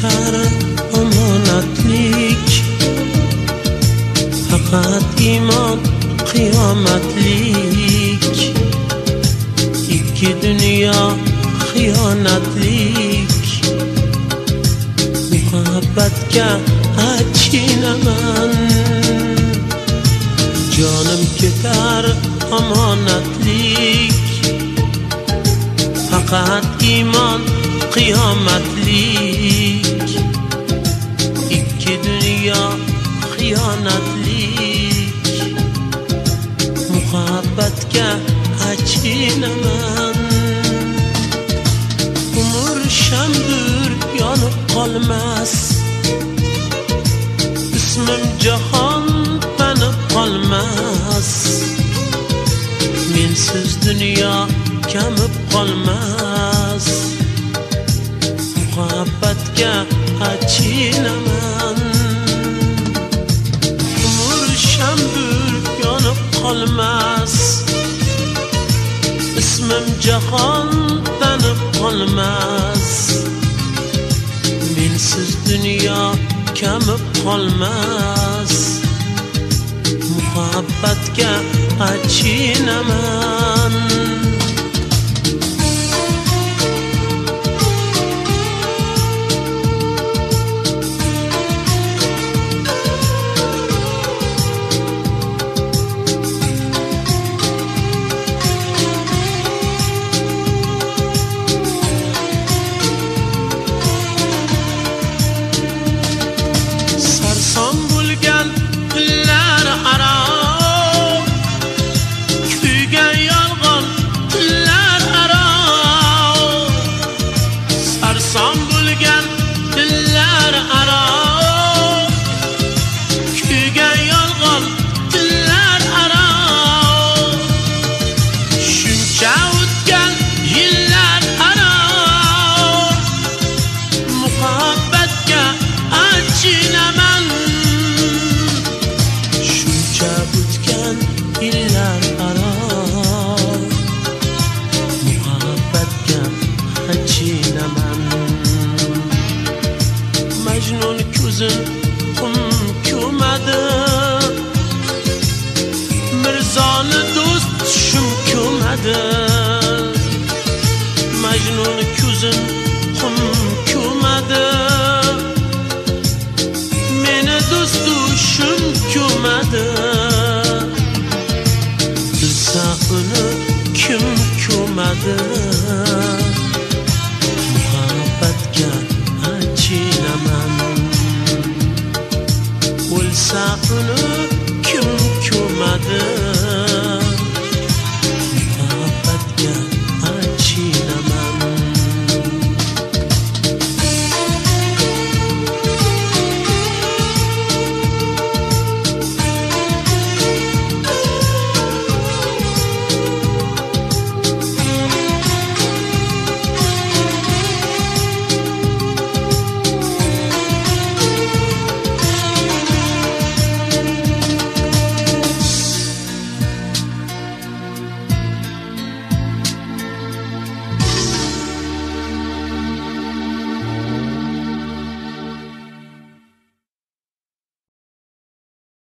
ketar omonatlik, faqat iymon qiyomatlik. Ikki dunyo xiyonatlik, muhabbatga achinaman. Jonim ketar omonatlik, faqat iymon qiyomatlik. Ikki dunyo xiyonatlik, muhabbatga achinaman. Umr shamdur yonib qolmas, ismim jahon tanib qolmas. Mensiz dunyo kamib qolmas, muhabbatga achinaman. Umr shamdur yonib qolmas, ismim jahon tanib qolmas. Mensiz dunyo kamib qolmas, muhabbatga achinaman. Sarson bo'lgan tillar aro, kuygan yolg'on tillar aro. Sarson bo'lgan tillar aro, kuygan yolg'on tillar aro. Shuncha o'tgan yillar aro, muhabbatga achinaman. Shuncha o'tgan yillar aro, muhabbatga achinaman. Majnun ko'zim qum ko'madi, Mirzoni do'st tushim ko'madi. Majnun ko'zim qum ko'madi, meni do'st tushim ko'madi. Bilsa uni kim ko'madi, muhabbatga achinaman. O'lsa